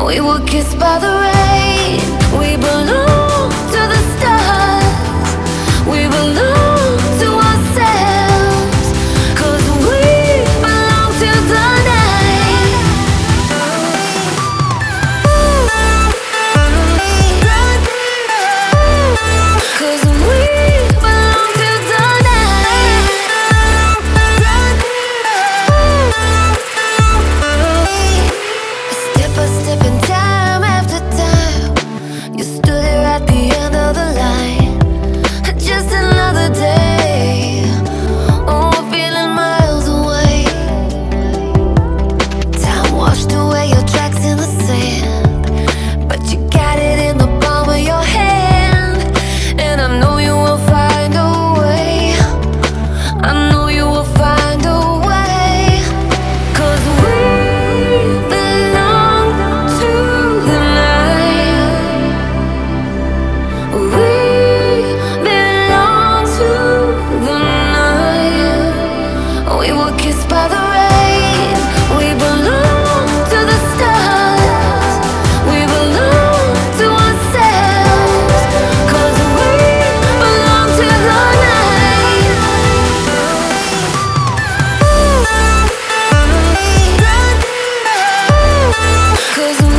We were kissed by the rain. We belong to the stars. We belong to ourselves. 'Cause we belong to the night. 'Cause we belong to the night. Step by step and time after time, you stood there at the end of the line. Just another day. Oh, we're feeling miles away. Time washed away your tracks in the sand, but you got it in the palm of your hand. And I know you will find a way. I know you will find a way. 'Cause we belong to the night. We belong to the night. We were kissed by the rain. We belong to the stars. We belong to ourselves. 'Cause we belong to the night. 'Cause